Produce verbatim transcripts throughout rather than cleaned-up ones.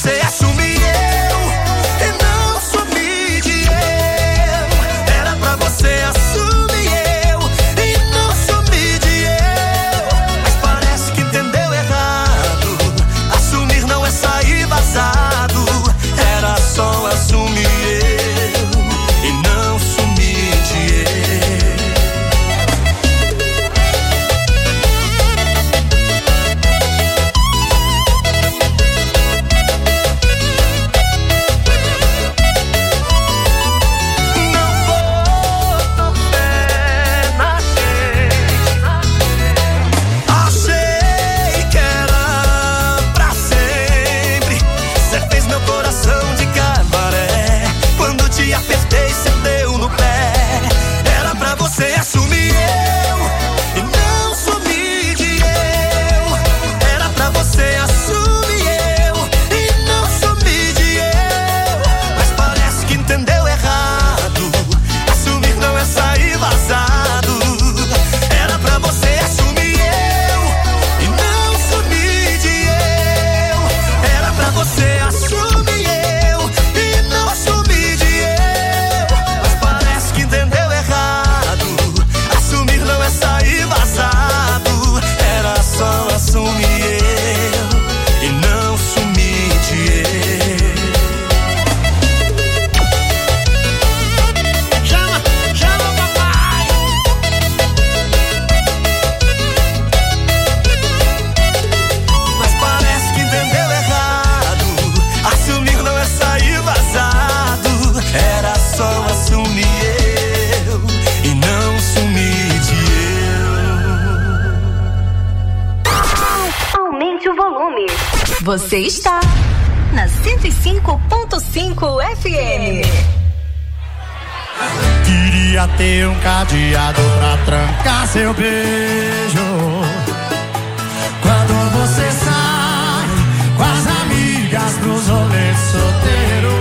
você assumir eu e não sumir de eu. Era pra você assumir eu e não sumir de eu. Mas parece que entendeu errado. Assumir não é sair vazado. Era só assumir eu e não sumir de eu. Apertei, cê deu no pé. Era pra você assumir eu e não sumir de eu. Era pra você assumir eu e não sumir de eu. Mas parece que entendeu errado. Assumir não é sair vazado. Era pra você assumir eu e não sumir de eu. Era pra você assumir eu e não sumir de eu. Entendeu errado, assumir não é sair vazado. Era só assumir eu e não sumir de eu. Chama, chama papai. Mas parece que entendeu errado. Assumir não é sair vazado. Era só assumir eu e não sumir de eu. Aumente o volume. Você está na cento e cinco ponto cinco F M. Queria ter um cadeado pra trancar seu beijo. Quando você sai com as amigas pros rolês solteiro.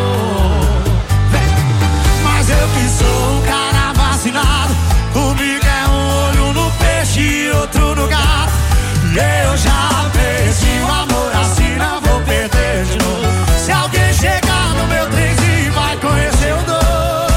Mas eu que sou um cara vacinado, comigo é um olho no peixe e outro no gato. E eu já perdi o amor, assim não vou perder de novo. Se alguém chegar no meu trenzinho vai conhecer o dor.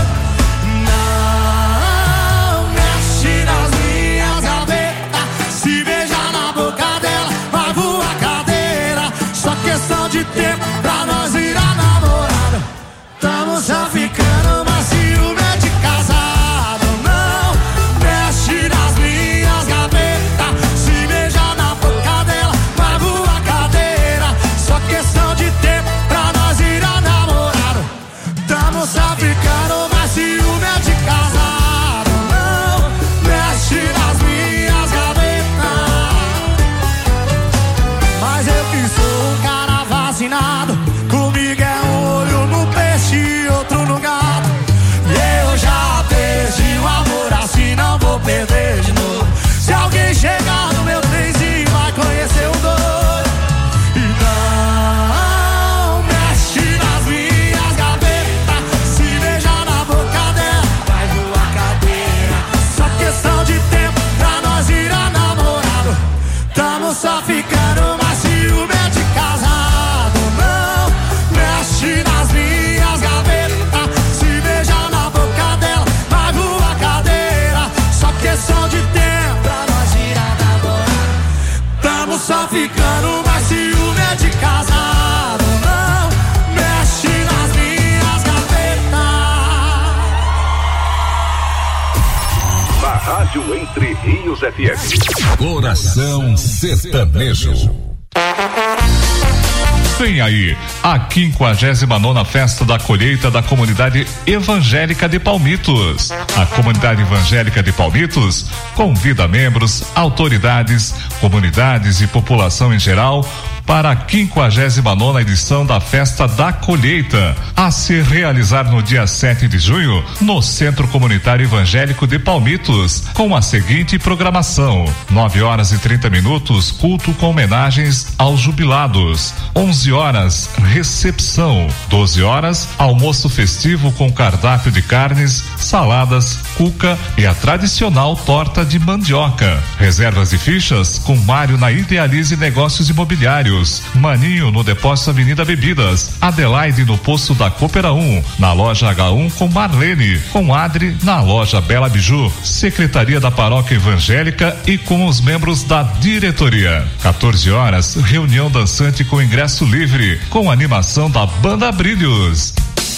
Não mexe nas minhas gavetas, se beijar na boca dela vai voar cadeira. Só questão de tempo pra nós virar namorada. Tamo só ficando, mas ciúme é de casado. Não mexe nas minhas gavetas, se beijar na boca dela vai voar cadeira. Só questão de tempo pra nós virar namorado. Tamo só ficando, mas ciúme é de casado. Não mexe nas minhas gavetas. Mas eu que sou um cara vacinado, comigo é um olho no peixe e outro no gato. E eu já perdi o amor, assim não vou perder de novo. Se alguém chegar no meu trenzinho vai conhecer o dor. E não mexe nas minhas gavetas, se beijar na boca dela vai voar cadeira. Só questão de tempo pra nós virar namorado. Tamo só ficando, mas ciúme é de casado. Não mexe nas minhas gavetas, se beijar na boca dela vai voar cadeira. Só questão de tempo pra nós virar namorado. Tamo só ficando, mas ciúme é de casado. Não mexe nas minhas gavetas. Na Rádio Entre Rios F M. Coração Sertanejo. Vem aí a quinquagésima nona Festa da Colheita da Comunidade Evangélica de Palmitos. A Comunidade Evangélica de Palmitos convida membros, autoridades, comunidades e população em geral para a quinquagésima nona edição da Festa da Colheita, a se realizar no dia sete de junho, no Centro Comunitário Evangélico de Palmitos, com a seguinte programação: nove horas e trinta minutos, culto com homenagens aos jubilados; onze horas, recepção; doze horas, almoço festivo com cardápio de carnes, saladas, cuca e a tradicional torta de mandioca. Reservas e fichas com Mário na Idealize Negócios Imobiliários. Pinheiros, Maninho no Depósito Avenida Bebidas, Adelaide no Posto da Coopera um, na loja H um com Marlene, com Adri na loja Bela Biju, Secretaria da Paróquia Evangélica e com os membros da diretoria. quatorze horas, reunião dançante com ingresso livre, com animação da Banda Brilhos.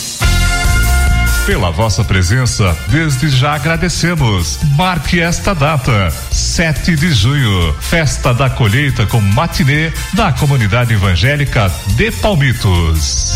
Pela vossa presença, desde já agradecemos. Marque esta data, sete de junho, festa da colheita com matinê da Comunidade Evangélica de Palmitos.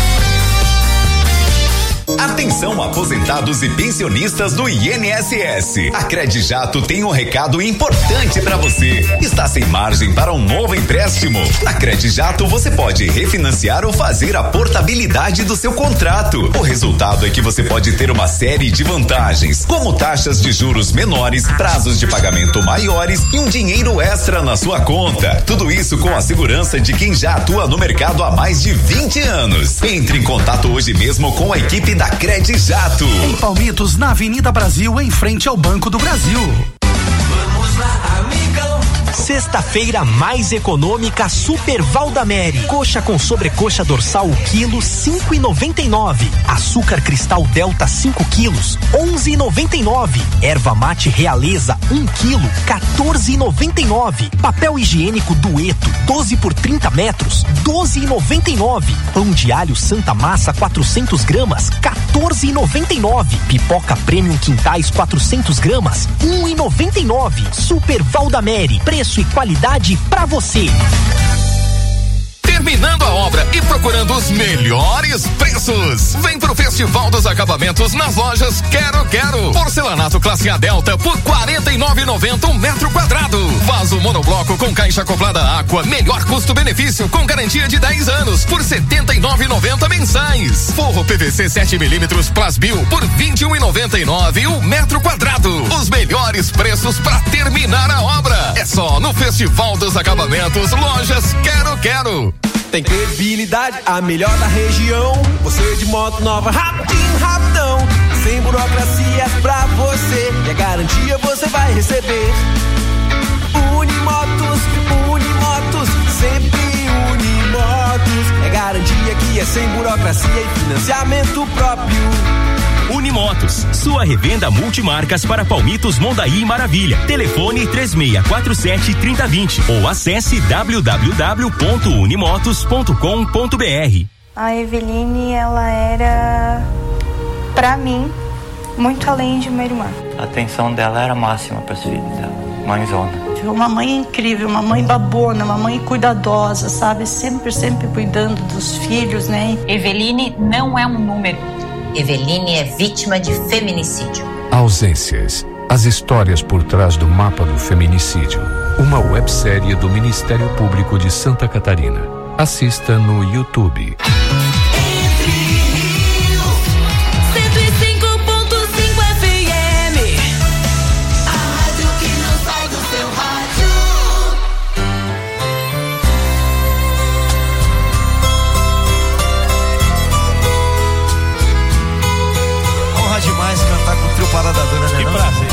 Atenção, aposentados e pensionistas do I N S S. A Credijato tem um recado importante para você. Está sem margem para um novo empréstimo? Na Credijato você pode refinanciar ou fazer a portabilidade do seu contrato. O resultado é que você pode ter uma série de vantagens, como taxas de juros menores, prazos de pagamento maiores e um dinheiro extra na sua conta. Tudo isso com a segurança de quem já atua no mercado há mais de vinte anos. Entre em contato hoje mesmo com a equipe da Credijato. Em Palmitos, na Avenida Brasil, em frente ao Banco do Brasil. Vamos lá, amigão. Sexta-feira mais econômica Super Valdamere. Coxa com sobrecoxa dorsal quilo cinco e noventa e nove. Açúcar cristal Delta cinco quilos onze e noventa e nove. Erva mate Realeza um quilo quatorze e noventa e nove. Papel higiênico Dueto doze por trinta metros doze e noventa e nove. Pão de alho Santa Massa quatrocentos gramas quatorze e noventa e nove. Pipoca Premium Quintais quatrocentos gramas um e noventa e nove. Super Valdamere, preço e qualidade pra você. Terminando a obra e procurando os melhores preços. Vem pro Festival dos Acabamentos nas lojas Quero Quero. Porcelanato classe A Delta por quarenta e nove reais e noventa centavos um metro quadrado. Vaso monobloco com caixa acoplada Aqua, melhor custo-benefício com garantia de dez anos por setenta e nove reais e noventa centavos mensais. Forro P V C sete milímetros Plasbil por vinte e um reais e noventa e nove centavos um metro quadrado. Os melhores preços para terminar a obra. É só no Festival dos Acabamentos, lojas Quero Quero. Tem credibilidade, a melhor da região. Você de moto nova, rapidinho, rapidão. Sem burocracias pra você. E a garantia você vai receber. Unimotos, Unimotos, sempre Unimotos. É garantia que é sem burocracia e financiamento próprio. Unimotos, sua revenda multimarcas para Palmitos, Mondaí e Maravilha. Telefone três seis quatro sete, três zero dois zero ou acesse w w w ponto unimotos ponto com ponto b r. A Eveline, ela era, pra mim, muito além de uma irmã. A atenção dela era máxima para os filhos dela, mãezona. Uma mãe incrível, uma mãe babona, uma mãe cuidadosa, sabe? Sempre, sempre cuidando dos filhos, né? Eveline não é um número. Eveline é vítima de feminicídio. Ausências. As histórias por trás do mapa do feminicídio. Uma websérie do Ministério Público de Santa Catarina. Assista no YouTube. Parada dura, né? Que não? Prazer.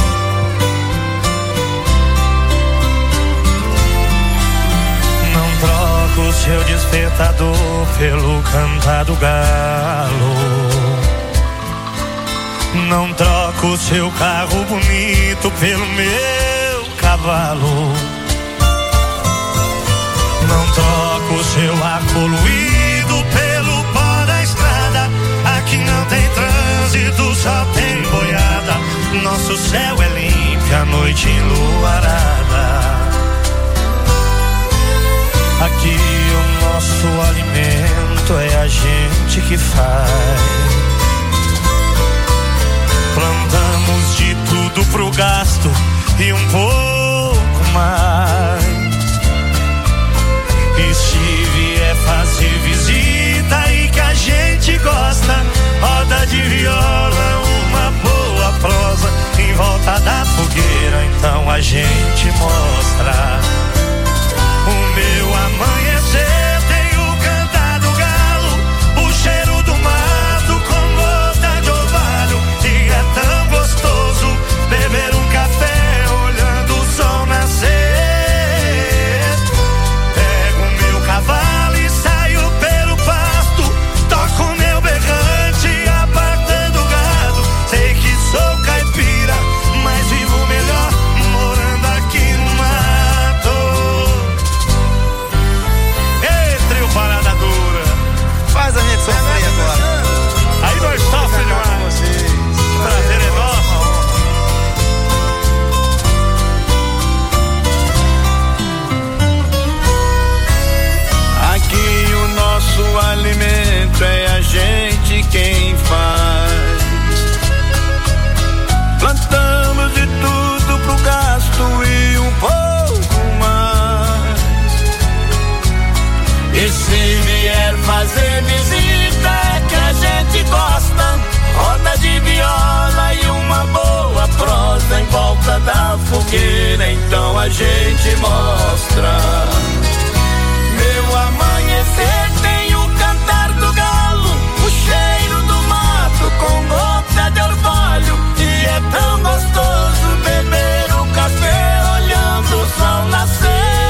Não troco o seu despertador pelo cantar do galo. Não troco o seu carro bonito pelo meu cavalo. Não troco o seu ar poluído pelo pó da estrada. Aqui não tem trânsito, só tem boiada. Nosso céu é limpo, a noite enluarada. Aqui o nosso alimento é a gente que faz. Plantamos de tudo pro gasto e um pouco mais. E se vier fazer visita e que a gente gosta, roda de viola, uma boa prosa em volta da fogueira, então a gente mostra. O meu amanhecer tem o cantar do galo, o cheiro do mato com gota de orvalho. E é tão gostoso beber um café olhando o sol nascer. quer fazer visita é que a gente gosta. Roda de viola e uma boa prosa em volta da fogueira, então a gente mostra. Meu amanhecer tem o cantar do galo, o cheiro do mato com gota de orvalho. E é tão gostoso beber o café olhando o sol nascer.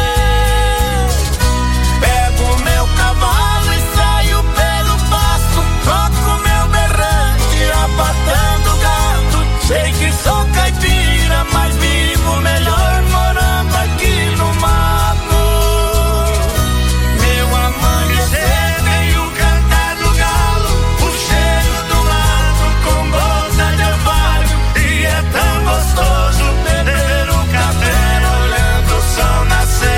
Pego meu cavalo e saio pelo pasto, toco meu berrante abatendo gado. Sei que sou caipira, mas vivo melhor morando aqui no mato. Meu amanhecer tem o cantar do galo, o cheiro do mato com gota de orvalho. E é tão gostoso beber o café olhando o sol nascer.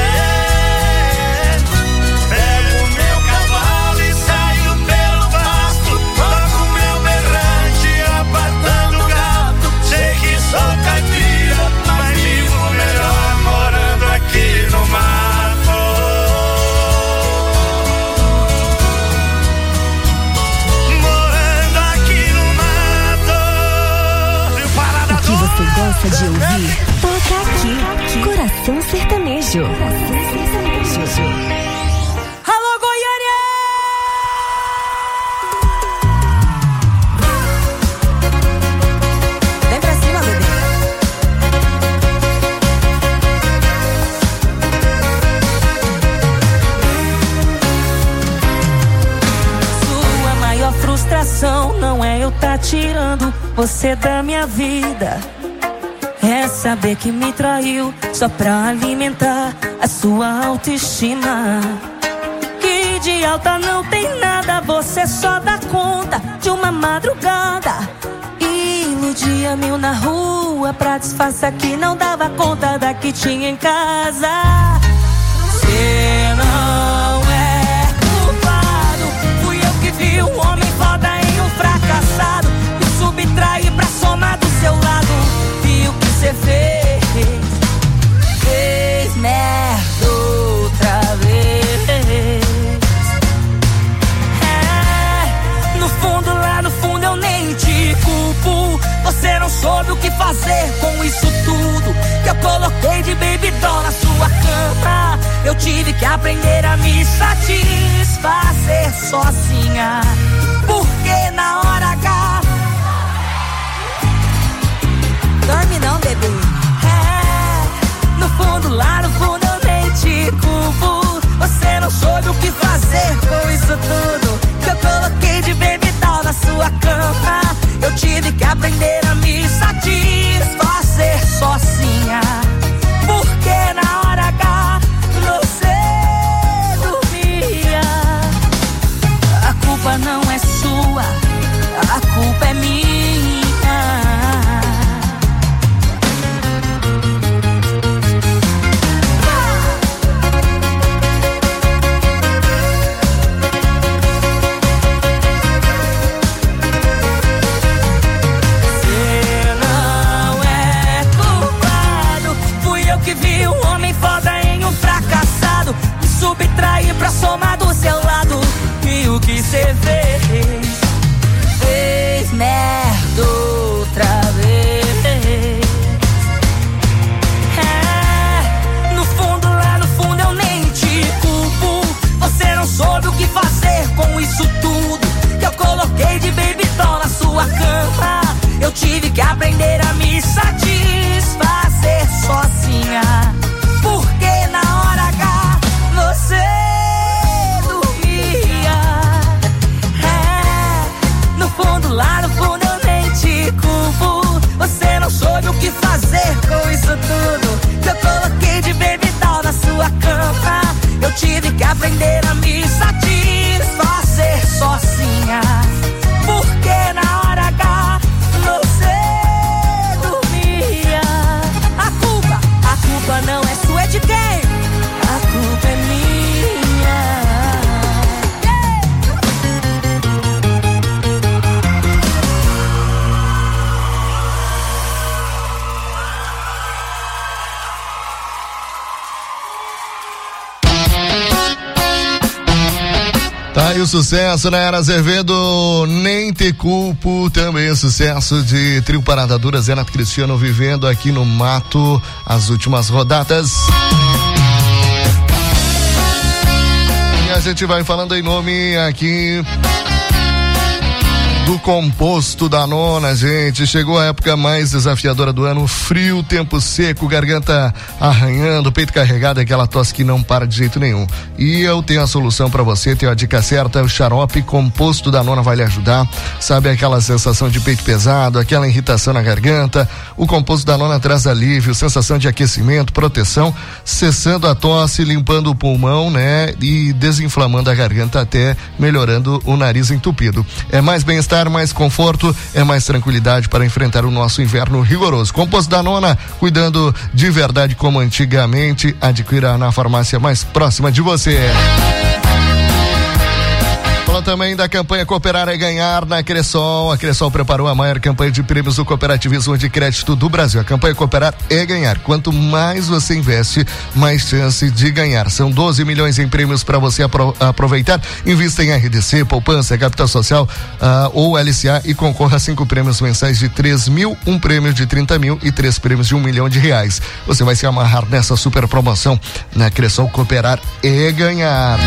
Pego meu cavalo e saio pelo pasto, toco meu berrante abatendo gado. Sei que sou caipira, mas vivo melhor morando aqui no mato. Morando aqui no mato. Parada O que você gosta de ouvir? Toca aqui. Coração Sertanejo. Alô, Goiânia! Vem pra cima, bebê. Sua maior frustração não é eu tá tirando você da minha vida. É saber que me traiu só pra alimentar a sua autoestima. Que de alta não tem nada, você só dá conta de uma madrugada. Iludia mil na rua pra disfarçar que não dava conta da que tinha em casa. Cê não é culpado, fui eu que vi um homem foda em um fracassado. Me subtraí pra somar do seu lado. Vi o que cê fez, fez merda outra vez. É, no fundo, lá no fundo eu nem te culpo. Você não soube o que fazer com isso tudo que eu coloquei de baby doll na sua cama. Eu tive que aprender a me satisfazer sozinha, porque na hora H dorme não, bebê. É, no fundo, lá no fundo eu nem te culpo. Você não soube o que fazer com isso tudo que eu coloquei de baby doll na sua cama. Eu tive que aprender a me satisfazer sozinha, porque na hora H você dormia. A culpa não é Tá aí o sucesso, né? Era Azevedo, Nem Te Culpo, também o sucesso de Trio Parada Dura, Zé Neto Cristiano vivendo aqui no mato as últimas rodadas. E a gente vai falando em nome aqui do composto Danona, gente. Chegou a época mais desafiadora do ano, frio, tempo seco, garganta arranhando, peito carregado, aquela tosse que não para de jeito nenhum. E eu tenho a solução para você, tenho a dica certa, o xarope composto Danona vai lhe ajudar. Sabe aquela sensação de peito pesado, aquela irritação na garganta? O composto Danona traz alívio, sensação de aquecimento, proteção, cessando a tosse, limpando o pulmão, né? E desinflamando a garganta, até melhorando o nariz entupido. É mais bem-estar, mais conforto, é mais tranquilidade para enfrentar o nosso inverno rigoroso. Composto Danona, cuidando de verdade como antigamente. Adquira na farmácia mais próxima de você. Fala também da campanha Cooperar é Ganhar na Cressol. A Cressol preparou a maior campanha de prêmios do cooperativismo de crédito do Brasil. A campanha Cooperar é Ganhar. Quanto mais você investe, mais chance de ganhar. São doze milhões em prêmios para você apro- aproveitar. Invista em R D C, poupança, capital social uh, ou L C A e concorra a cinco prêmios mensais de três mil, um prêmio de trinta mil e três prêmios de um milhão de reais. Você vai se amarrar nessa super promoção na Cressol. Cooperar é Ganhar.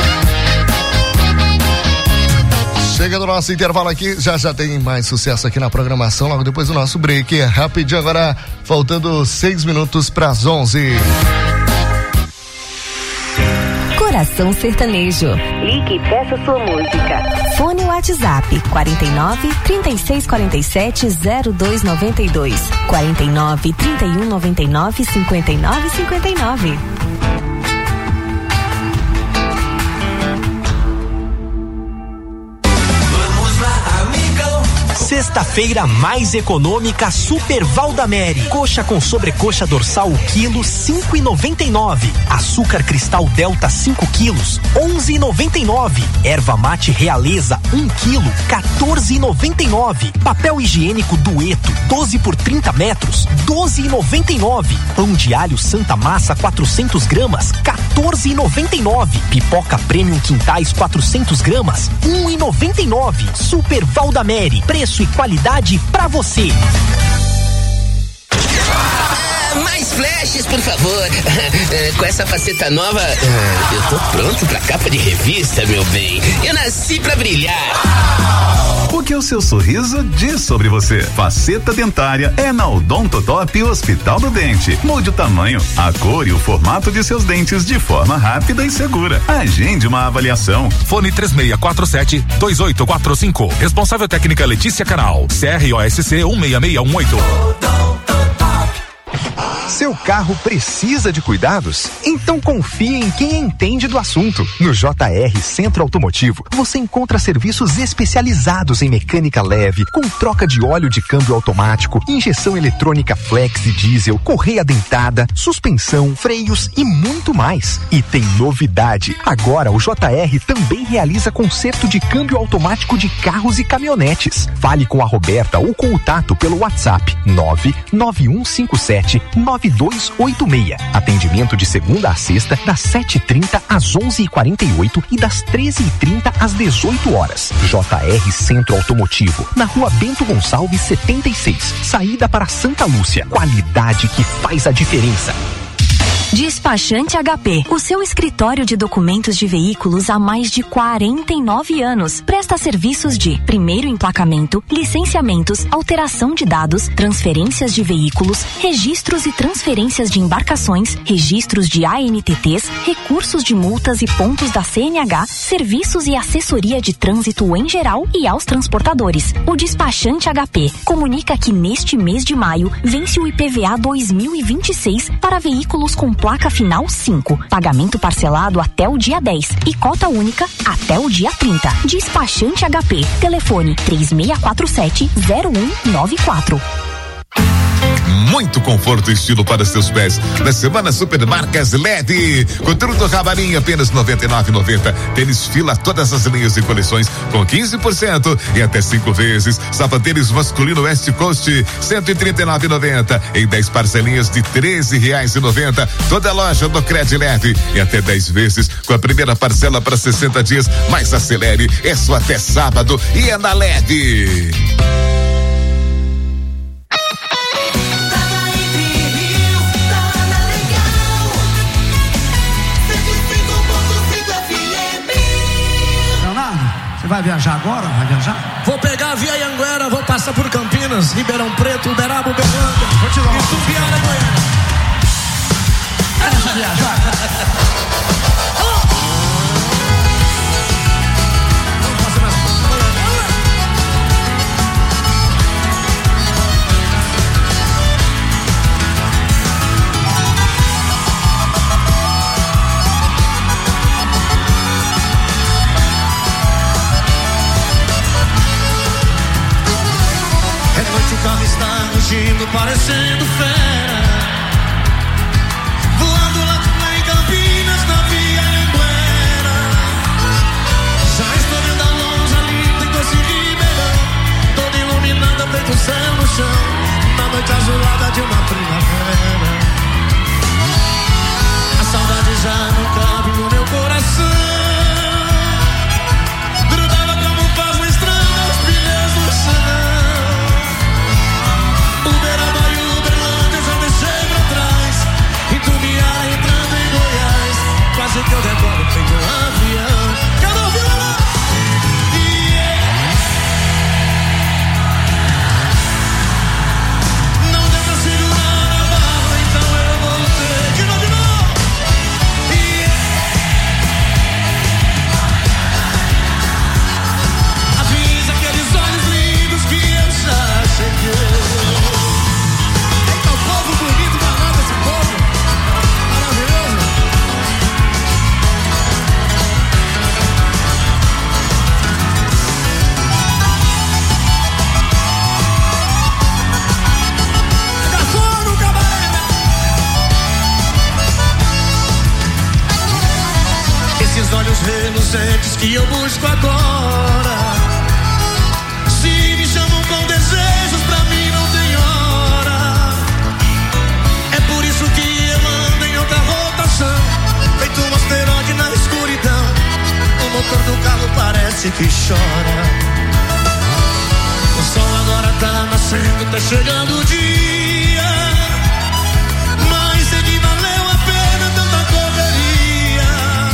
Chega do nosso intervalo aqui, já já tem mais sucesso aqui na programação, logo depois do nosso break. É rapidinho agora, faltando seis minutos para as onze. Coração Sertanejo. Ligue e peça sua música. Fone WhatsApp quarenta e nove, trinta e seis, quarenta e sete, zero dois noventa e dois. quarenta e nove, trinta e um, noventa e nove, cinquenta e nove, cinquenta e nove. Sexta-feira mais econômica Super Valdamere. Coxa com sobrecoxa dorsal o quilo cinco e noventa e nove. Açúcar cristal Delta cinco quilos onze e noventa e nove. Erva mate Realeza um quilo quatorze e noventa e nove. Papel higiênico Dueto doze por trinta metros doze e noventa e nove. Pão de alho Santa Massa quatrocentos gramas quatorze e noventa e nove. Pipoca Premium Quintais quatrocentos gramas um e noventa e nove. Super Valdamere, preço e qualidade pra você. Ah, mais flashes, por favor. Com essa faceta nova, eu tô pronto pra capa de revista, meu bem. Eu nasci pra brilhar. O que o seu sorriso diz sobre você? Faceta dentária é na Odontotop Hospital do Dente. Mude o tamanho, a cor e o formato de seus dentes de forma rápida e segura. Agende uma avaliação. Fone três seis quatro sete, dois oito quatro cinco. Responsável técnica Letícia Canal. C R O S C um seis seis um oito. Seu carro precisa de cuidados? Então confie em quem entende do assunto. No J R Centro Automotivo, você encontra serviços especializados em mecânica leve, com troca de óleo de câmbio automático, injeção eletrônica flex e diesel, correia dentada, suspensão, freios e muito mais. E tem novidade. Agora o J R também realiza conserto de câmbio automático de carros e caminhonetes. Fale com a Roberta ou com o Tato pelo WhatsApp nove nove um cinco sete nove dois oito seis. Atendimento de segunda a sexta, das sete e trinta às onze e quarenta e oito e das treze e trinta às dezoito horas. J R Centro Automotivo, na Rua Bento Gonçalves setenta e seis, saída para Santa Lúcia. Qualidade que faz a diferença. Despachante H P, o seu escritório de documentos de veículos há mais de quarenta e nove anos. Presta serviços de primeiro emplacamento, licenciamentos, alteração de dados, transferências de veículos, registros e transferências de embarcações, registros de A N T Ts, recursos de multas e pontos da C N H, serviços e assessoria de trânsito em geral e aos transportadores. O Despachante H P comunica que neste mês de maio vence o I P V A dois mil e vinte e seis para veículos com placa final cinco. Pagamento parcelado até o dia dez e cota única até o dia trinta. Despachante H P. Telefone três seis quatro sete, zero um nove quatro. muito conforto e estilo para seus pés. Na semana Supermarcas Leve, coturno Rabarinho apenas noventa e nove reais e noventa centavos. Tênis Fila, todas as linhas e coleções com quinze por cento e até cinco vezes. Sapatênis masculino West Coast cento e trinta e nove reais e noventa centavos em dez parcelinhas de treze reais e noventa centavos. Toda a loja do Cred Leve e até dez vezes com a primeira parcela para sessenta dias. Mais acelere, é só até sábado e é na Leve. Você vai viajar agora? Vai viajar? Vou pegar a Via Anhanguera, vou passar por Campinas, Ribeirão Preto, Uberaba, Uberlândia, Itubiara e Goiânia. Essa viajar? O carro está rugindo, parecendo fera, voando lá em Campinas, na Via Anhanguera. Já estou vendo a longe a linda e doce Ribeirão, toda iluminada, feito o céu no chão, na noite azulada de uma primavera. A saudade já não cabe no meu coração, grudava como faz na estrada os pneus do chão. Uberaba e Uberlândia eu já deixei pra trás, Itubiara entrando em Goiás, quase que eu decolo feito um avião. Cadê o violão? Yeah. Não deu pra segurar a barra, então eu voltei. De novo, de novo. Yeah. Avisa aqueles olhos lindos que eu já cheguei. Bonito, danado esse povo, maravilhoso. Garçom no cabaré. Esses olhos reluzentes que eu busco agora, se me chamam com desejos, pra mim não tem hora. É por isso que eu ando em outra rotação, feito um asteroide na escuridão. O motor do carro parece que chora. O sol agora tá nascendo, tá chegando o dia, mas sei que valeu a pena tanta correria.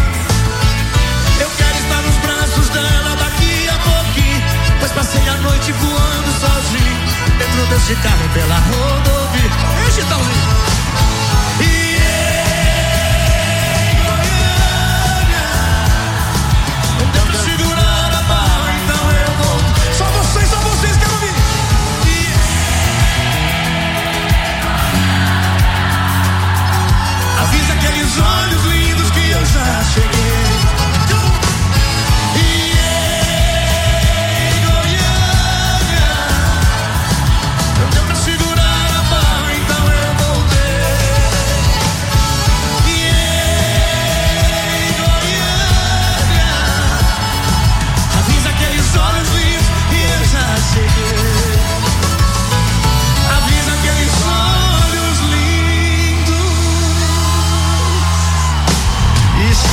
Eu quero estar nos braços dela daqui a pouquinho, pois passei a noite voando sozinho dentro desse carro pela rodovia. Ei, Chitãozinho. Olhos lindos que eu já cheguei. Yeah, Goiânia. Não deu pra segurar a barra, então eu voltei. Yeah, Goiânia. Avisa aqueles olhos lindos que eu já cheguei. Avisa aqueles olhos lindos. Isso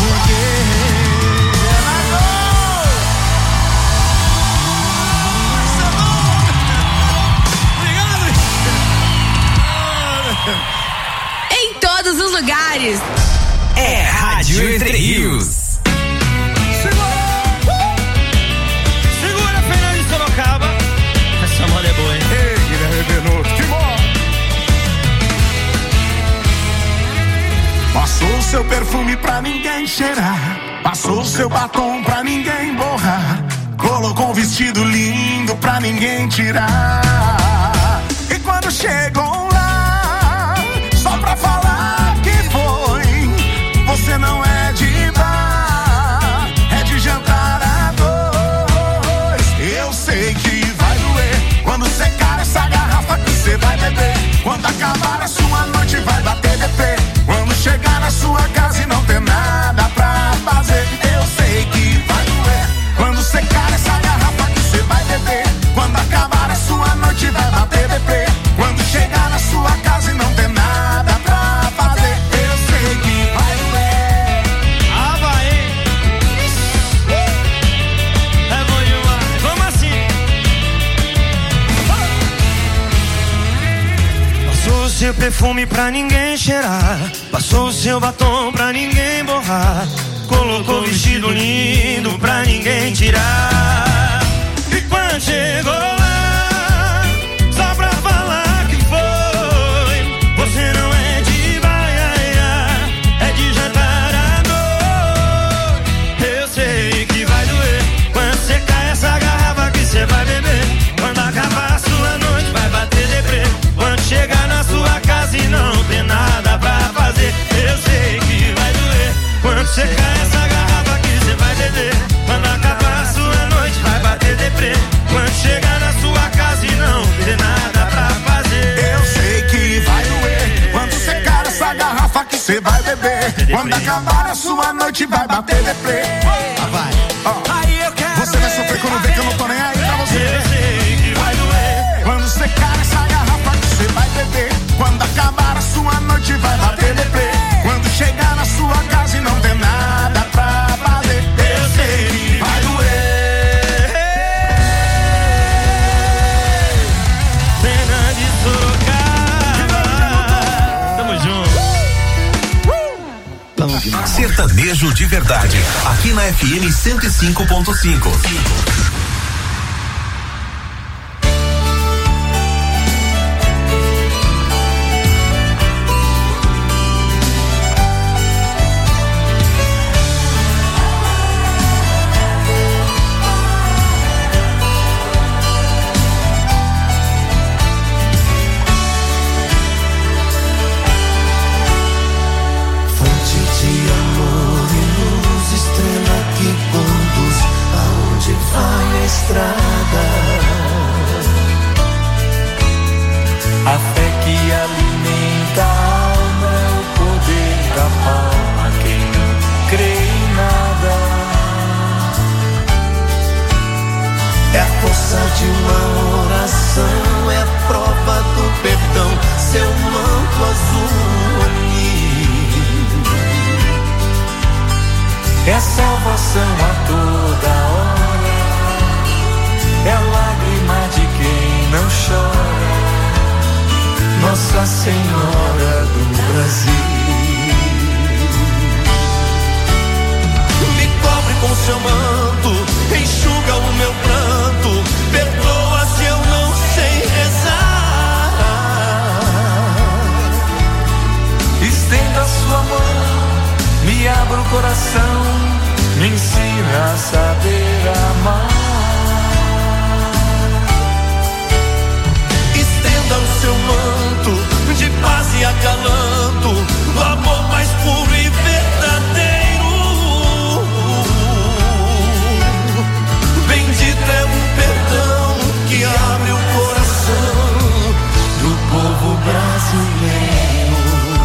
em todos os lugares. É Rádio Entre Rios. Segura, Fernando de Sorocaba. Essa moda é boa, hein? Ei, Guilherme Benuto, que bom. Passou seu perfume pra ninguém cheirar, passou seu batom pra ninguém borrar, colocou um vestido lindo pra ninguém tirar. E quando chegou lá, só pra falar que foi, você não é de bar, é de jantar a dois. Eu sei que vai doer quando secar essa garrafa que você vai beber, quando a sua casa e não ter nada pra fazer. Eu sei que vai doer quando secar essa garrafa que você vai beber. Quando acabar a sua noite vai bater deprê. Quando chegar na sua casa e não ter nada pra fazer. Eu sei que vai doer. Ah, vai, hein? É bom demais. Vamos assim. Passou o seu perfume pra ninguém cheirar. Passou o seu batom pra ninguém borrar. Colocou vestido lindo pra ninguém tirar. E quando chegou lá, só pra falar que foi, você não é de baiaia, é de jantar à noite. Eu sei que vai doer quando secar essa garrafa que você vai beber. Quando acabar a sua noite vai bater deprê. Quando chegar na sua casa e não ter nada pra fazer. Eu sei que vai doer quando secar essa garrafa que você vai beber. Quando acabar a sua noite vai bater deprê. Quando chegar na sua casa e não ter nada pra fazer. Eu sei que vai doer quando secar essa garrafa que você vai beber. Quando acabar a sua noite vai bater deprê. Ah, vai. Oh. Você vai sofrer quando vê que eu não tô nem aí pra você. Eu sei que vai doer quando secar essa garrafa que você vai beber. Quando acabar a sua noite vai bater deprê. Quando chegar na sua casa e não ter nada pra fazer. Eu sei que vai doer. Cena de Sorocaba. Tamo junto. Sertanejo de verdade, aqui na F M cento e cinco ponto cinco. A fé que alimenta a alma é o poder da palma. Quem não crê em nada é a força de uma oração, é a prova do perdão, seu manto azul unir. É salvação a toda hora, é a lágrima de quem não chora, Nossa Senhora do Brasil. Me cobre com seu manto, enxuga o meu pranto, perdoa se eu não sei rezar. Estenda a sua mão, me abra o coração, me ensina a saber amar. O seu manto de paz e acalanto, do amor mais puro e verdadeiro. Bendito é o perdão que abre o coração do povo brasileiro.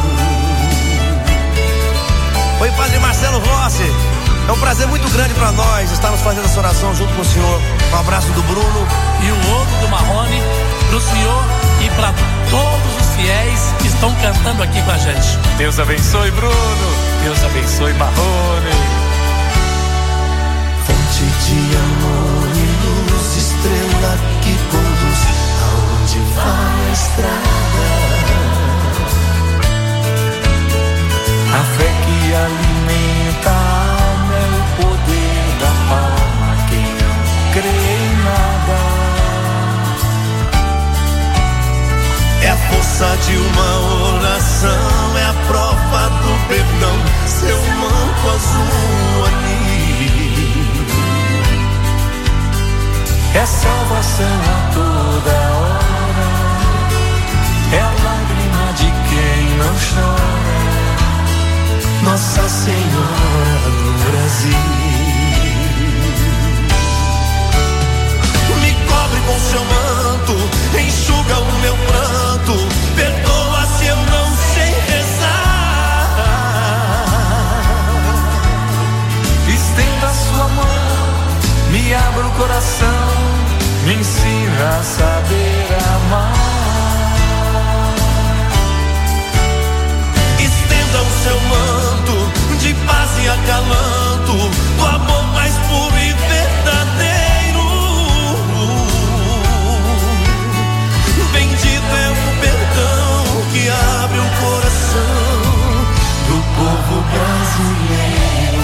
Oi, Padre Marcelo Rossi, é um prazer muito grande para nós estarmos fazendo essa oração junto com o senhor. Um abraço do Bruno e o outro do Marrone para o senhor e para todos os fiéis que estão cantando aqui com a gente. Deus abençoe, Bruno. Deus abençoe, Marrone. Fonte de amor e luz, estrela que conduz aonde vai a estrada. A fé que alimenta a alma é o poder da palma. Quem não crê em nada é a força de uma oração, é a prova do perdão, seu manto azul anil. É salvação a toda hora, é a lágrima de quem não chora, Nossa Senhora do Brasil. Me cobre com seu manto, enxuga o meu pranto, perdoa se eu não sei rezar. me ensina a saber amar. Estenda o seu manto de paz e acalanto, do amor mais puro e verdadeiro. Bendito é o perdão que abre o coração do povo brasileiro.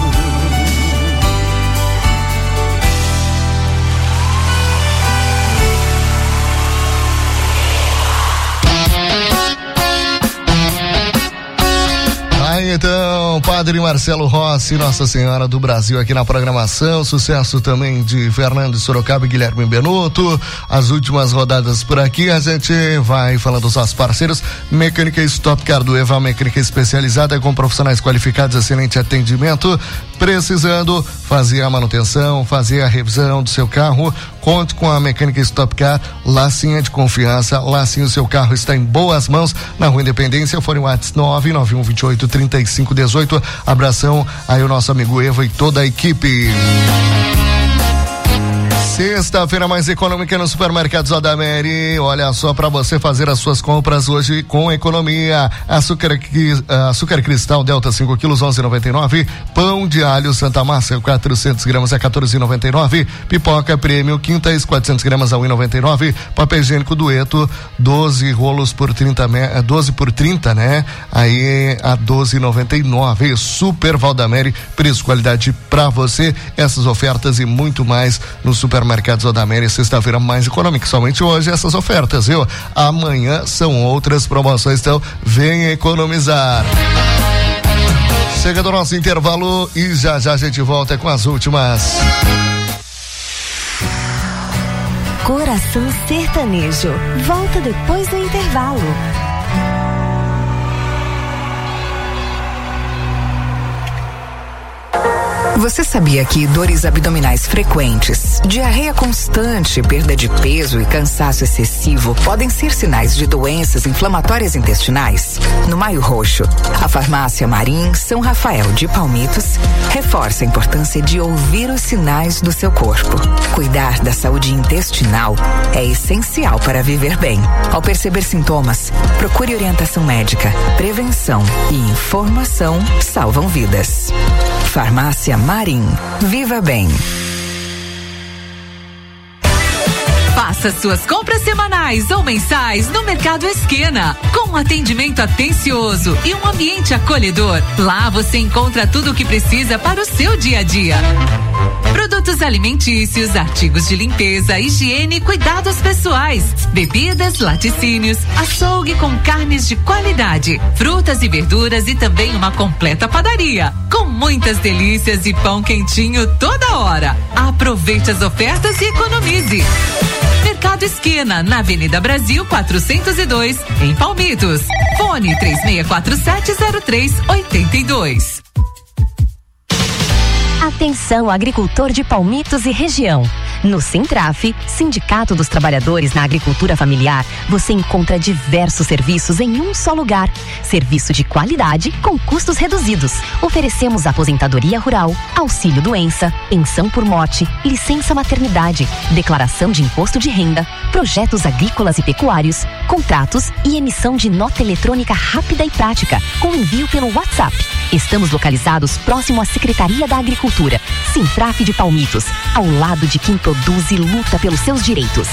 Aí então, Padre Marcelo Rossi, Nossa Senhora do Brasil aqui na programação, sucesso também de Fernando de Sorocaba e Guilherme Benuto. As últimas rodadas por aqui, a gente vai falando dos nossos parceiros. Mecânica Stop Car do Eval, mecânica especializada com profissionais qualificados, excelente atendimento. Precisando fazer a manutenção, fazer a revisão do seu carro, conte com a Mecânica Stop Car, lá sim é de confiança, lá sim o seu carro está em boas mãos, na Rua Independência, fone WhatsApp nove nove um dois oito, três cinco um oito. Abração aí o nosso amigo Evo e toda a equipe. Sexta-feira mais econômica no Supermercados Odameri. Olha só, para você fazer as suas compras hoje com economia. Açúcar, açúcar cristal Delta cinco quilos, onze e noventa e nove. Pão de alho Santa Massa quatrocentos gramas a quatorze e noventa e nove. Pipoca Prêmio Quintas quatrocentos gramas a um e noventa e nove. Papel higiênico Dueto doze rolos por trinta, doze por trinta, né? Aí a doze e noventa e nove. Super Valdameri, preço qualidade para você. Essas ofertas e muito mais no Supermercados Mercados Odameri, sexta-feira mais econômica, somente hoje essas ofertas, viu? Amanhã são outras promoções, então vem economizar. Chega do nosso intervalo e já já a gente volta com as últimas. Coração Sertanejo, volta depois do intervalo. Você sabia que dores abdominais frequentes, diarreia constante, perda de peso e cansaço excessivo podem ser sinais de doenças inflamatórias intestinais? No Maio Roxo, a farmácia Marim São Rafael de Palmitos reforça a importância de ouvir os sinais do seu corpo. Cuidar da saúde intestinal é essencial para viver bem. Ao perceber sintomas, procure orientação médica. Prevenção e informação salvam vidas. Farmácia Marim. Viva bem. Faça suas compras semanais ou mensais no Mercado Esquina, com um atendimento atencioso e um ambiente acolhedor. Lá você encontra tudo o que precisa para o seu dia a dia. Produtos alimentícios, artigos de limpeza, higiene e cuidados pessoais, bebidas, laticínios, açougue com carnes de qualidade, frutas e verduras e também uma completa padaria, com muitas delícias e pão quentinho toda hora. Aproveite as ofertas e economize. Mercado Esquina, na Avenida Brasil quatrocentos e dois, em Palmitos. Fone três seis quatro sete zero três oito dois. Atenção, agricultor de Palmitos e região. No Sintraf, Sindicato dos Trabalhadores na Agricultura Familiar, você encontra diversos serviços em um só lugar. Serviço de qualidade com custos reduzidos. Oferecemos aposentadoria rural, auxílio doença, pensão por morte, licença maternidade, declaração de imposto de renda, projetos agrícolas e pecuários, contratos e emissão de nota eletrônica rápida e prática, com envio pelo WhatsApp. Estamos localizados próximo à Secretaria da Agricultura, Sintraf de Palmitos, ao lado de quem produz e luta pelos seus direitos.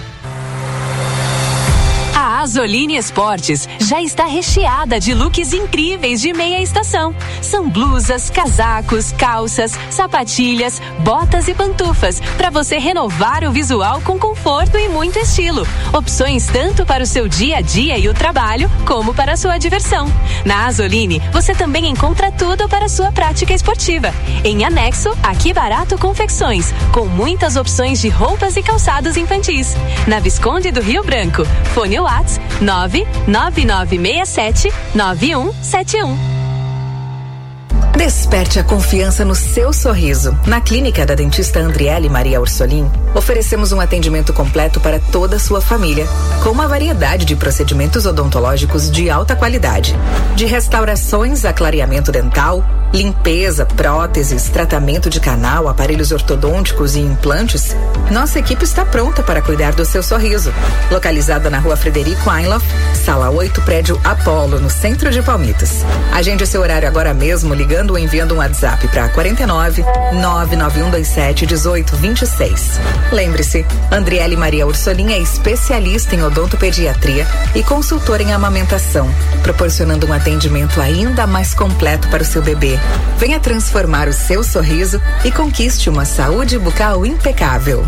A Azoline Esportes já está recheada de looks incríveis de meia estação. São blusas, casacos, calças, sapatilhas, botas e pantufas para você renovar o visual com conforto e muito estilo. Opções tanto para o seu dia a dia e o trabalho, como para a sua diversão. Na Azoline, você também encontra tudo para a sua prática esportiva. Em anexo, Aqui Barato Confecções, com muitas opções de roupas e calçados infantis. Na Visconde do Rio Branco, fone WhatsApp nove nove nove seis sete nove um sete um. Desperte a confiança no seu sorriso. Na clínica da dentista Andriele Maria Ursolim, oferecemos um atendimento completo para toda a sua família, com uma variedade de procedimentos odontológicos de alta qualidade, de restaurações a clareamento dental, limpeza, próteses, tratamento de canal, aparelhos ortodônticos e implantes, nossa equipe está pronta para cuidar do seu sorriso. Localizada na Rua Frederico Einloff, Sala oito, Prédio Apolo, no centro de Palmitas. Agende seu horário agora mesmo ligando ou enviando um WhatsApp para quarenta e nove, nove nove um dois sete, dezoito vinte e seis. Lembre-se, Andriele Maria Ursolim é especialista em odontopediatria e consultora em amamentação, proporcionando um atendimento ainda mais completo para o seu bebê. Venha transformar o seu sorriso e conquiste uma saúde bucal impecável.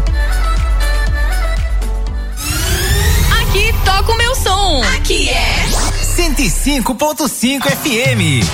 Aqui toca o meu som. Aqui é cento e cinco ponto cinco F M.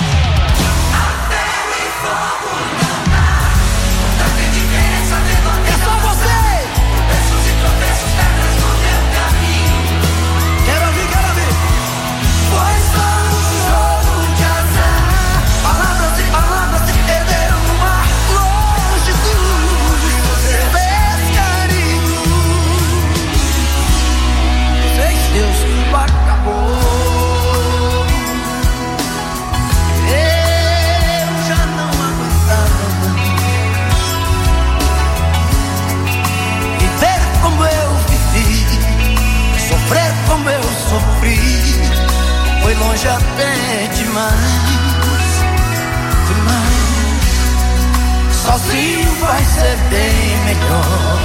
Foi longe até demais, demais. Sozinho vai ser bem melhor.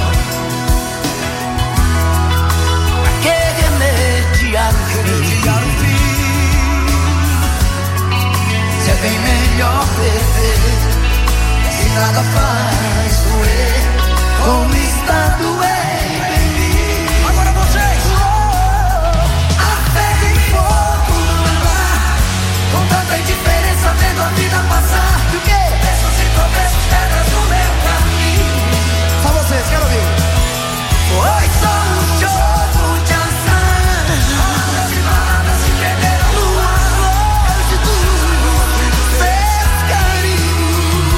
Pra que remediar o fim? Se é bem melhor perder, se nada faz doer, como está doendo. Tanta indiferença vendo a vida passar. E o quê? Peços e tropeços, pedras no meu caminho. Só vocês, quero ouvir. Foi só um jogo de azar. Ondas e baladas se perderam no ar. Longe tudo fez carinho.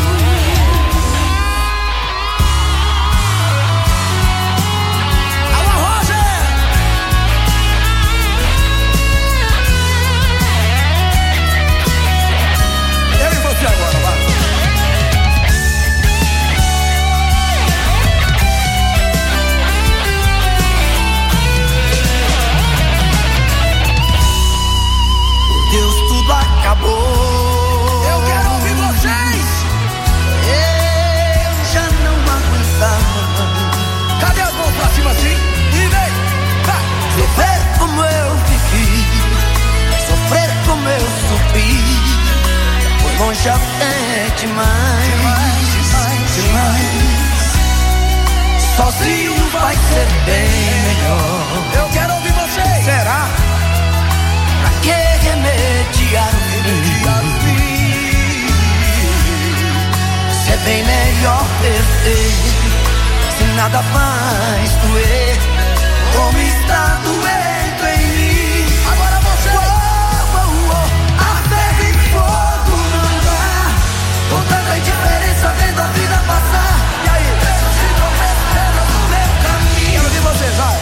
Alô, Roger! E agora, vai. Por Deus, tudo acabou. Eu quero ouvir vocês. Eu já não aguentava. Cadê as mãos pra cima assim? E vem, vai. Sofrer como eu vivi, sofrer como eu sofri. Longe até demais, demais, demais, demais. Sozinho vai ser bem melhor. Eu quero ouvir vocês. Será? Pra que remediar o fim? Se é bem melhor perder, se nada faz doer, como está doendo em mim. Agora você. Oh, oh, oh. A ferro e fogo. Com tanta indiferença vendo a vida passar. E aí? Peços e tropeços, pedras no meu caminho. Quero ouvir vocês, vai.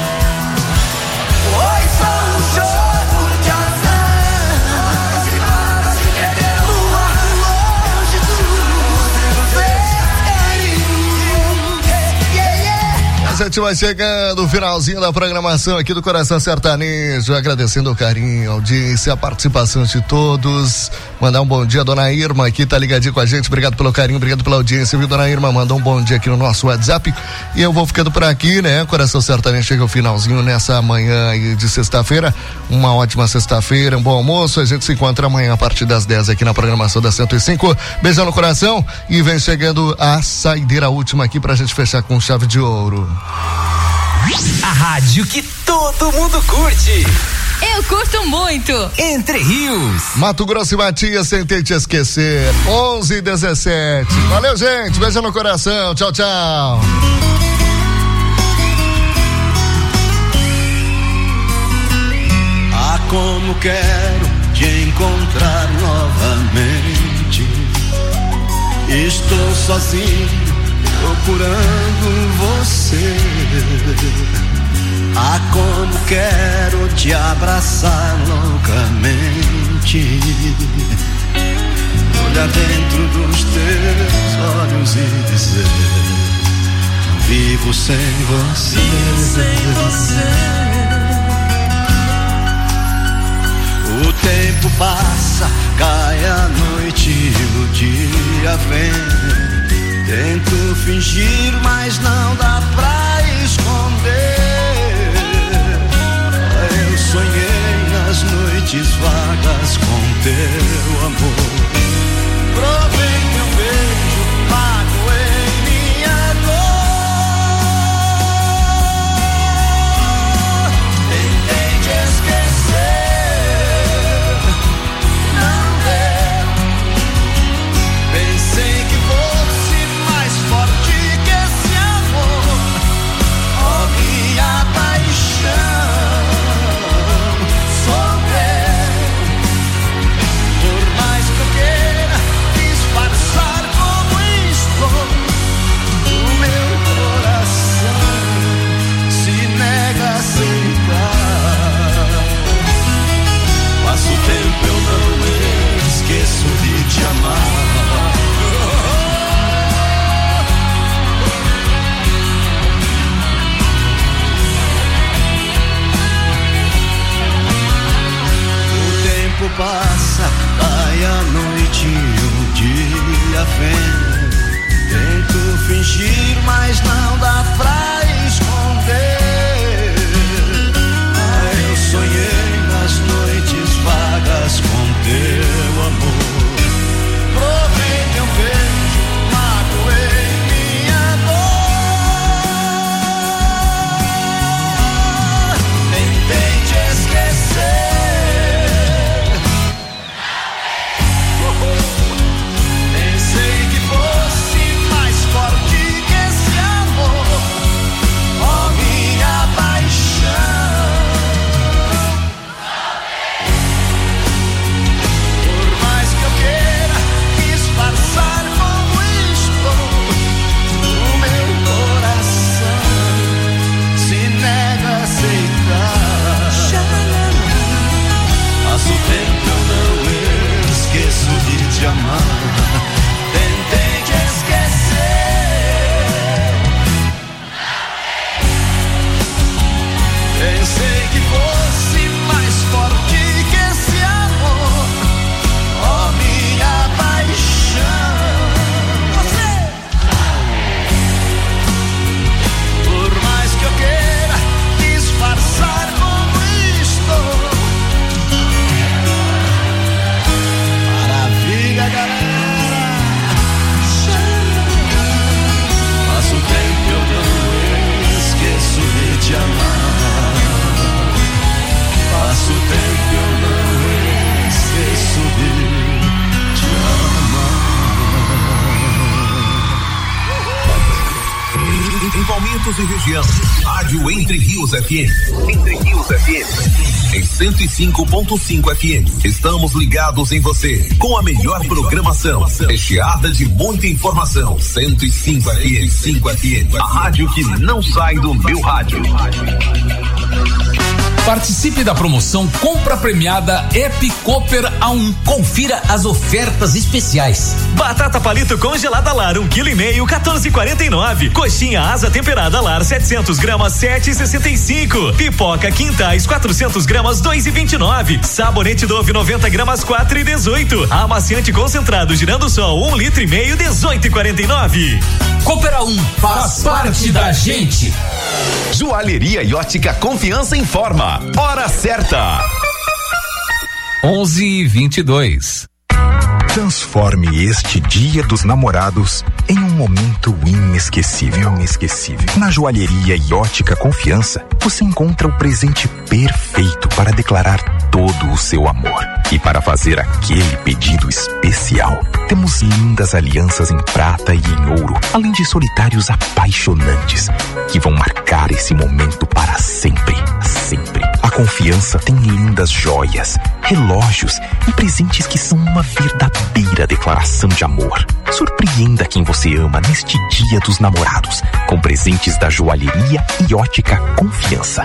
Foi só um jogo de azar. Ondas e baladas se perderam no ar. Longe tudo fez carinho. Yeah, yeah. A gente vai chegando, finalzinho da programação aqui do Coração Sertanejo, agradecendo o carinho, a audiência, a participação de todos. Mandar um bom dia, dona Irma, aqui tá ligadinho com a gente, obrigado pelo carinho, obrigado pela audiência, viu, dona Irma? Mandou um bom dia aqui no nosso WhatsApp e eu vou ficando por aqui, né? Coração Sertanejo chega ao finalzinho nessa manhã aí de sexta-feira, uma ótima sexta-feira, um bom almoço, a gente se encontra amanhã a partir das dez aqui na programação da cento e cinco, beijão no coração e vem chegando a saideira última aqui pra gente fechar com chave de ouro. A rádio que todo mundo curte. Eu curto muito. Entre Rios. Mato Grosso e Matias, tentei te esquecer. onze e dezessete. Valeu, gente. Beijo no coração. Tchau, tchau. Ah, como quero te encontrar novamente. Estou sozinho procurando você. Ah, como quero te abraçar loucamente. olhar dentro dos teus olhos e dizer: não vivo sem você. Vivo sem você. O tempo passa, cai a noite e o dia vem. Tento fingir, mas não dá pra esconder. Eu sonhei nas noites vagas com teu amor. Provei meu beijo, magoei minha dor. Tentei te esquecer, não deu. Pensei que fosse mais forte que esse amor. Oh, minha paixão. Passo o tempo, eu não esqueço de te amar. O tempo passa, cai a noite e o dia vem. Tento fingir, mas não dá pra esconder. Sonhei nas noites vagas com teu amor. Provei teu beijo, magoei minha dor. Tentei te esquecer. Pensei que fosse mais forte que esse amor. Oh, minha paixão. Passo o tempo, eu não esqueço de te amar. Tentei te esquecer. Pensei que fosse mais forte que esse amor. Oh, minha paixão. Você. Por mais que eu queira disfarçar como estou. Galera, passo o tempo, eu não esqueço de te amar. Passo o tempo, eu não esqueço de te amar. Em Palmitos e região, Rádio Entre Rios F M. Entre Rios F M. Em cento e cinco ponto cinco F M. Estamos ligados em você, com a melhor programação, recheada de muita informação. cento e cinco F M, cinco F M, a rádio que não sai do meu rádio. Participe da promoção Compra Premiada Epi Cooper A um. Confira as ofertas especiais. Batata palito congelada Lar, um quilo e meio, quatorze e quarenta e nove. Coxinha asa temperada Lar, setecentos gramas, sete e sessenta e cinco. Pipoca Quintais, quatrocentos gramas, dois e vinte e nove. Sabonete Dove, noventa gramas, quatro e dezoito. Amaciante concentrado Girando Sol, um litro e meio, dezoito e quarenta e nove. Cooper A um, faz parte da gente. Joalheria e ótica Confiança informa. Hora certa. onze e vinte e dois. Transforme este Dia dos Namorados em um momento inesquecível. Inesquecível. Na Joalheria e Ótica Confiança, você encontra o presente perfeito para declarar todo o seu amor. E para fazer aquele pedido especial, temos lindas alianças em prata e em ouro, além de solitários apaixonantes, que vão marcar esse momento para sempre, sempre. A Confiança tem lindas joias, relógios e presentes que são uma verdadeira declaração de amor. Surpreenda quem você ama neste Dia dos Namorados, com presentes da Joalheria e Ótica Confiança.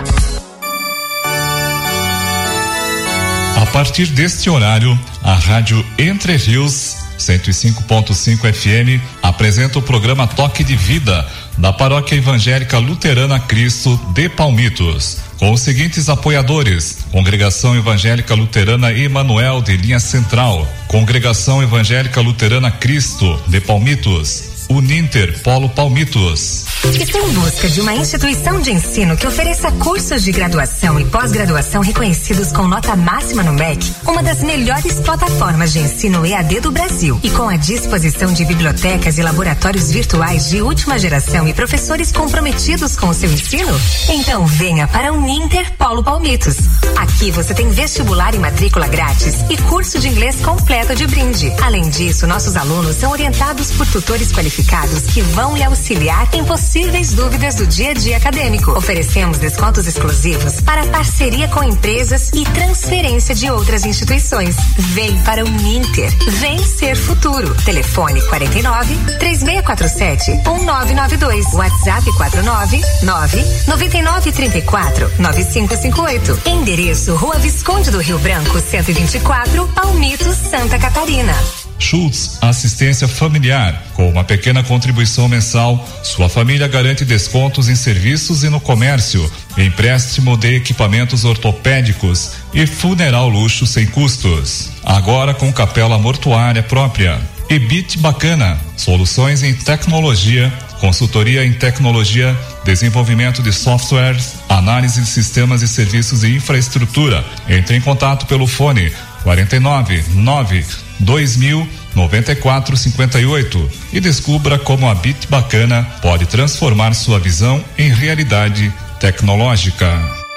A partir deste horário, a Rádio Entre Rios cento e cinco ponto cinco F M apresenta o programa Toque de Vida da Paróquia Evangélica Luterana Cristo de Palmitos, com os seguintes apoiadores: Congregação Evangélica Luterana Emanuel de Linha Central, Congregação Evangélica Luterana Cristo de Palmitos, Uninter Polo Palmitos. Estou em busca de uma instituição de ensino que ofereça cursos de graduação e pós-graduação reconhecidos com nota máxima no M E C, uma das melhores plataformas de ensino E A D do Brasil, e com a disposição de bibliotecas e laboratórios virtuais de última geração e professores comprometidos com o seu ensino? Então venha para o Uninter Polo Palmitos. Aqui você tem vestibular e matrícula grátis e curso de inglês completo de brinde. Além disso, nossos alunos são orientados por tutores qualificados que vão lhe auxiliar em possíveis dúvidas do dia a dia acadêmico. Oferecemos descontos exclusivos para parceria com empresas e transferência de outras instituições. Vem para o Uninter. Vem ser futuro. Telefone quarenta e nove, três seis quatro sete, um nove nove dois. WhatsApp quatro nove nove, nove nove três quatro, nove cinco cinco oito. Endereço Rua Visconde do Rio Branco, cento e vinte e quatro, Palmitos, Santa Catarina. Schultz Assistência Familiar. Com uma pequena contribuição mensal, sua família garante descontos em serviços e no comércio, empréstimo de equipamentos ortopédicos e funeral luxo sem custos. Agora com capela mortuária própria. E Bit Bacana, soluções em tecnologia, consultoria em tecnologia, desenvolvimento de softwares, análise de sistemas e serviços e infraestrutura. Entre em contato pelo fone quarenta e nove, nove, dois mil, noventa e quatro, cinquenta e oito e descubra como a Bit Bacana pode transformar sua visão em realidade tecnológica.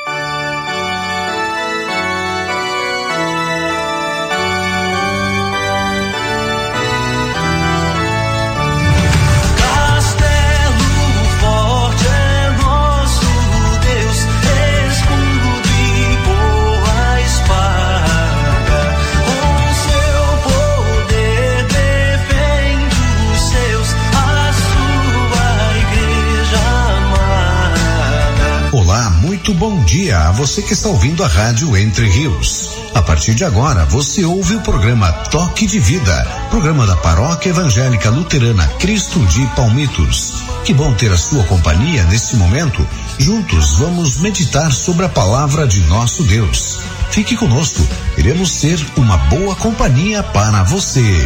Muito bom dia a você que está ouvindo a Rádio Entre Rios. A partir de agora, você ouve o programa Toque de Vida, programa da Paróquia Evangélica Luterana Cristo de Palmitos. Que bom ter a sua companhia nesse momento. Juntos vamos meditar sobre a palavra de nosso Deus. Fique conosco, iremos ser uma boa companhia para você.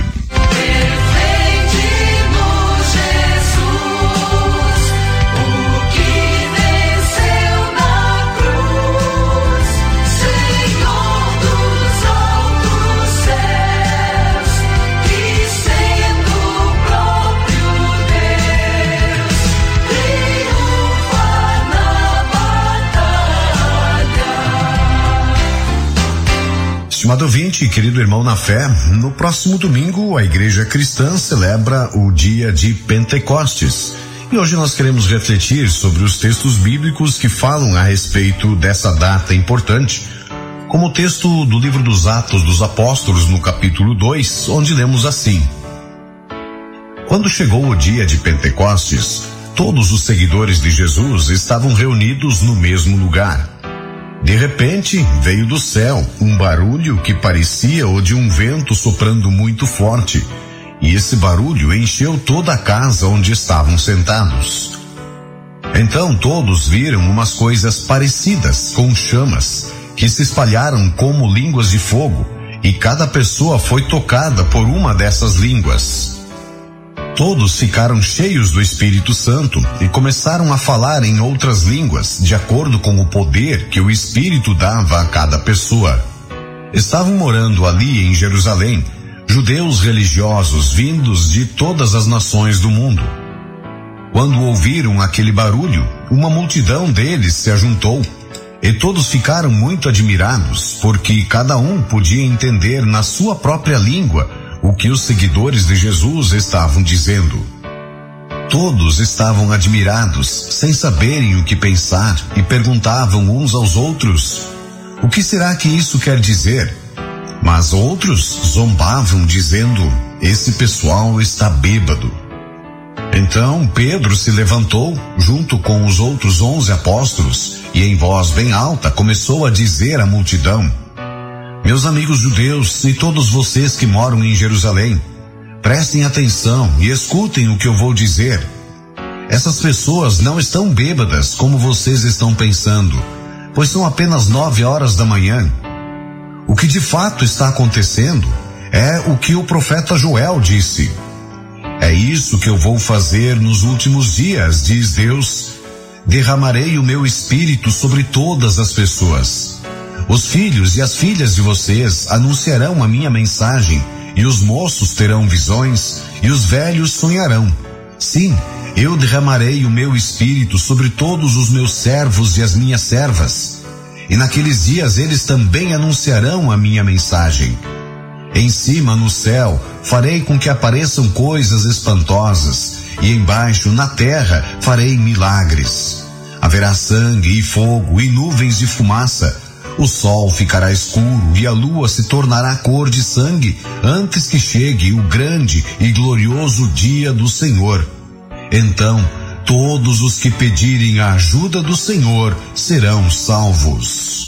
Estimado ouvinte, querido irmão na fé, no próximo domingo a Igreja Cristã celebra o dia de Pentecostes. E hoje nós queremos refletir sobre os textos bíblicos que falam a respeito dessa data importante, como o texto do livro dos Atos dos Apóstolos, no capítulo dois, onde lemos assim: Quando chegou o dia de Pentecostes, todos os seguidores de Jesus estavam reunidos no mesmo lugar. De repente, veio do céu um barulho que parecia o de um vento soprando muito forte, e esse barulho encheu toda a casa onde estavam sentados. Então todos viram umas coisas parecidas com chamas, que se espalharam como línguas de fogo, e cada pessoa foi tocada por uma dessas línguas. Todos ficaram cheios do Espírito Santo e começaram a falar em outras línguas, de acordo com o poder que o Espírito dava a cada pessoa. Estavam morando ali em Jerusalém judeus religiosos vindos de todas as nações do mundo. Quando ouviram aquele barulho, uma multidão deles se ajuntou, e todos ficaram muito admirados, porque cada um podia entender na sua própria língua o que os seguidores de Jesus estavam dizendo. Todos estavam admirados, sem saberem o que pensar, e perguntavam uns aos outros: o que será que isso quer dizer? Mas outros zombavam, dizendo: esse pessoal está bêbado. Então Pedro se levantou, junto com os outros onze apóstolos, e em voz bem alta começou a dizer à multidão: meus amigos judeus e todos vocês que moram em Jerusalém, Prestem atenção e escutem o que eu vou dizer. Essas pessoas não estão bêbadas como vocês estão pensando, pois são apenas nove horas da manhã. O que de fato está acontecendo é o que o profeta Joel disse. É isso que eu vou fazer nos últimos dias, diz Deus. Derramarei o meu espírito sobre todas as pessoas. Os filhos e as filhas de vocês anunciarão a minha mensagem, e os moços terão visões, e os velhos sonharão. Sim, eu derramarei o meu espírito sobre todos os meus servos e as minhas servas. E naqueles dias eles também anunciarão a minha mensagem. Em cima, no céu, farei com que apareçam coisas espantosas, e embaixo, na terra, farei milagres. Haverá sangue e fogo e nuvens de fumaça. O sol ficará escuro e a lua se tornará cor de sangue antes que chegue o grande e glorioso dia do Senhor. Então, todos os que pedirem a ajuda do Senhor serão salvos.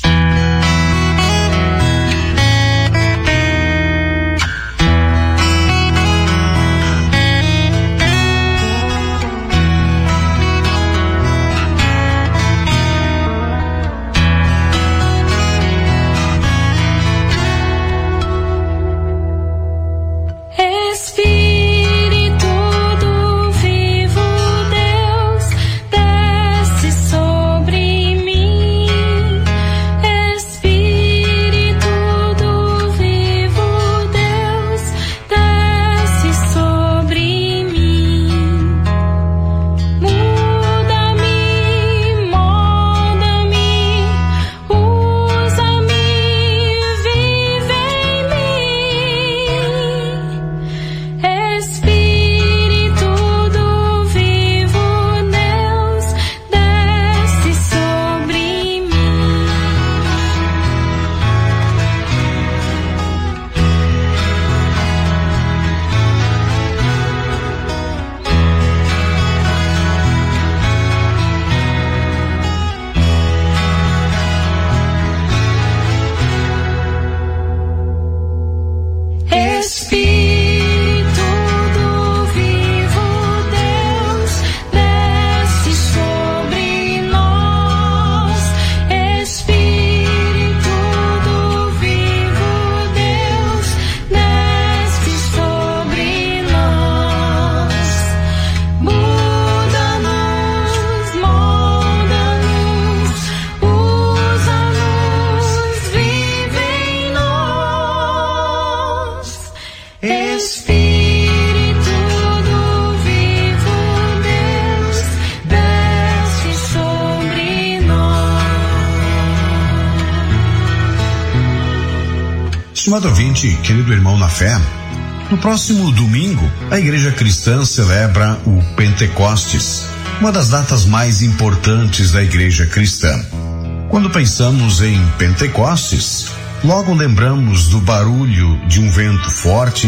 Estimado ouvinte, querido irmão na fé, no próximo domingo, a Igreja Cristã celebra o Pentecostes, uma das datas mais importantes da Igreja Cristã. Quando pensamos em Pentecostes, logo lembramos do barulho de um vento forte,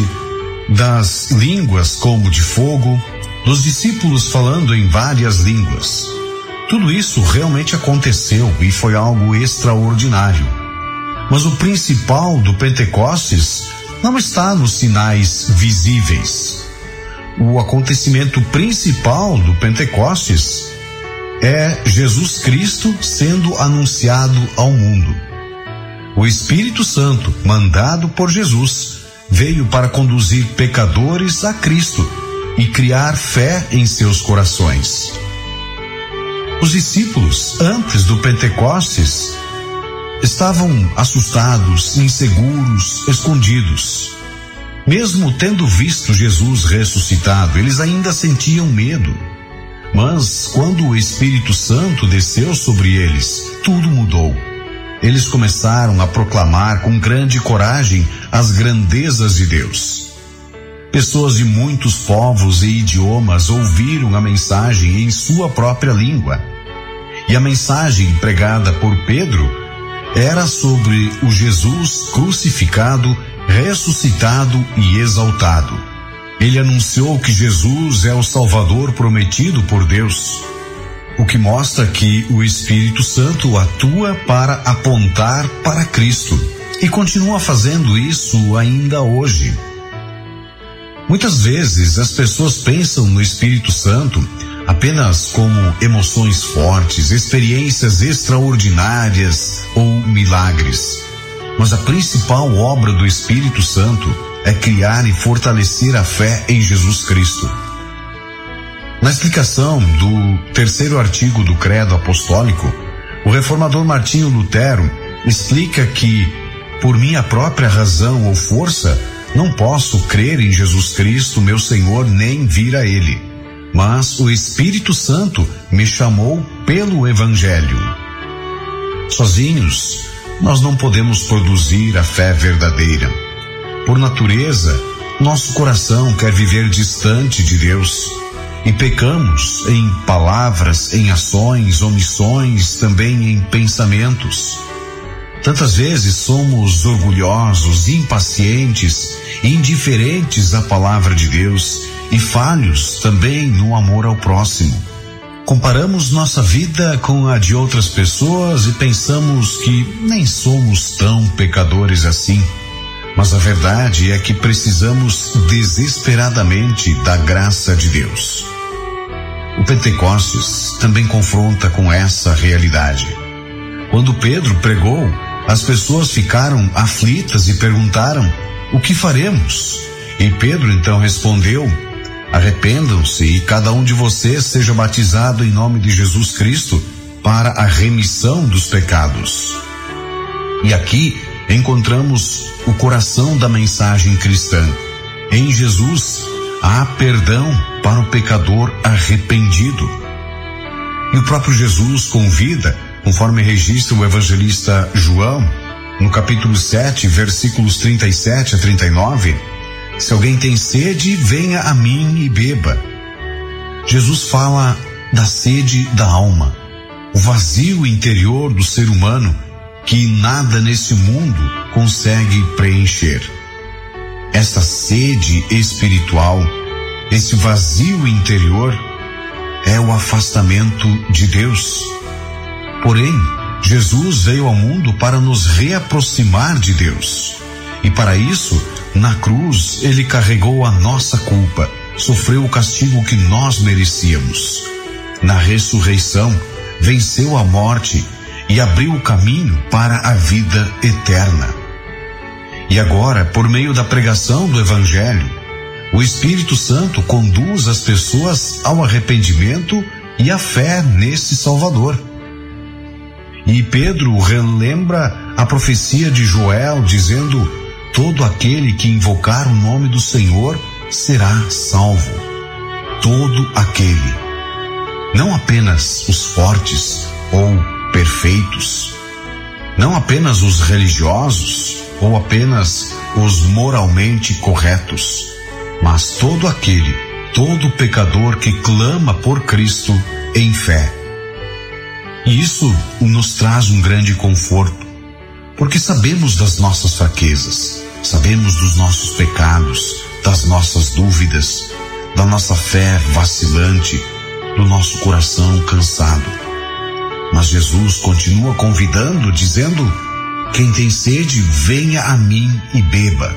das línguas como de fogo, dos discípulos falando em várias línguas. Tudo isso realmente aconteceu e foi algo extraordinário. Mas o principal do Pentecostes não está nos sinais visíveis. O acontecimento principal do Pentecostes é Jesus Cristo sendo anunciado ao mundo. O Espírito Santo, mandado por Jesus, veio para conduzir pecadores a Cristo e criar fé em seus corações. Os discípulos, antes do Pentecostes, estavam assustados, inseguros, escondidos. Mesmo tendo visto Jesus ressuscitado, eles ainda sentiam medo. Mas quando o Espírito Santo desceu sobre eles, tudo mudou. Eles começaram a proclamar com grande coragem as grandezas de Deus. Pessoas de muitos povos e idiomas ouviram a mensagem em sua própria língua. E a mensagem pregada por Pedro era sobre o Jesus crucificado, ressuscitado e exaltado. Ele anunciou que Jesus é o Salvador prometido por Deus, o que mostra que o Espírito Santo atua para apontar para Cristo e continua fazendo isso ainda hoje. Muitas vezes as pessoas pensam no Espírito Santo apenas como emoções fortes, experiências extraordinárias ou milagres. Mas a principal obra do Espírito Santo é criar e fortalecer a fé em Jesus Cristo. Na explicação do terceiro artigo do Credo Apostólico, o reformador Martinho Lutero explica que, por minha própria razão ou força, não posso crer em Jesus Cristo, meu Senhor, nem vir a Ele. Mas o Espírito Santo me chamou pelo Evangelho. Sozinhos, nós não podemos produzir a fé verdadeira. Por natureza, nosso coração quer viver distante de Deus. E pecamos em palavras, em ações, omissões, também em pensamentos. Tantas vezes somos orgulhosos, impacientes, indiferentes à palavra de Deus e falhos também no amor ao próximo. Comparamos nossa vida com a de outras pessoas e pensamos que nem somos tão pecadores assim. Mas a verdade é que precisamos desesperadamente da graça de Deus. O Pentecostes também confronta com essa realidade. Quando Pedro pregou, as pessoas ficaram aflitas e perguntaram: o que faremos? E Pedro então respondeu: arrependam-se e cada um de vocês seja batizado em nome de Jesus Cristo para a remissão dos pecados. E aqui encontramos o coração da mensagem cristã. Em Jesus há perdão para o pecador arrependido. E o próprio Jesus convida, conforme registra o evangelista João, no capítulo sete, versículos trinta e sete a trinta e nove, se alguém tem sede, venha a mim e beba. Jesus fala da sede da alma, o vazio interior do ser humano que nada nesse mundo consegue preencher. Esta sede espiritual, esse vazio interior, é o afastamento de Deus. Porém, Jesus veio ao mundo para nos reaproximar de Deus. E para isso, na cruz, ele carregou a nossa culpa, sofreu o castigo que nós merecíamos. Na ressurreição, venceu a morte e abriu o caminho para a vida eterna. E agora, por meio da pregação do Evangelho, o Espírito Santo conduz as pessoas ao arrependimento e à fé nesse Salvador. E Pedro relembra a profecia de Joel, dizendo: todo aquele que invocar o nome do Senhor será salvo. Todo aquele. Não apenas os fortes ou perfeitos. Não apenas os religiosos ou apenas os moralmente corretos. Mas todo aquele, todo pecador que clama por Cristo em fé. E isso nos traz um grande conforto, porque sabemos das nossas fraquezas, sabemos dos nossos pecados, das nossas dúvidas, da nossa fé vacilante, do nosso coração cansado. Mas Jesus continua convidando, dizendo: quem tem sede, venha a mim e beba.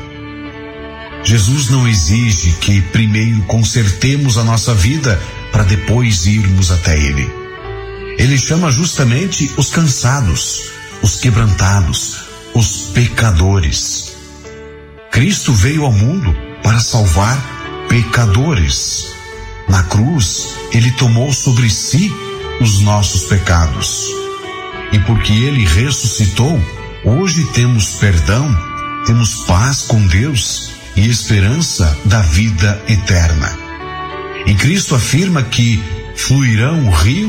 Jesus não exige que primeiro consertemos a nossa vida para depois irmos até Ele. Ele chama justamente os cansados, os quebrantados, os pecadores. Cristo veio ao mundo para salvar pecadores. Na cruz, Ele tomou sobre si os nossos pecados. E porque Ele ressuscitou, hoje temos perdão, temos paz com Deus e esperança da vida eterna. E Cristo afirma que fluirão rios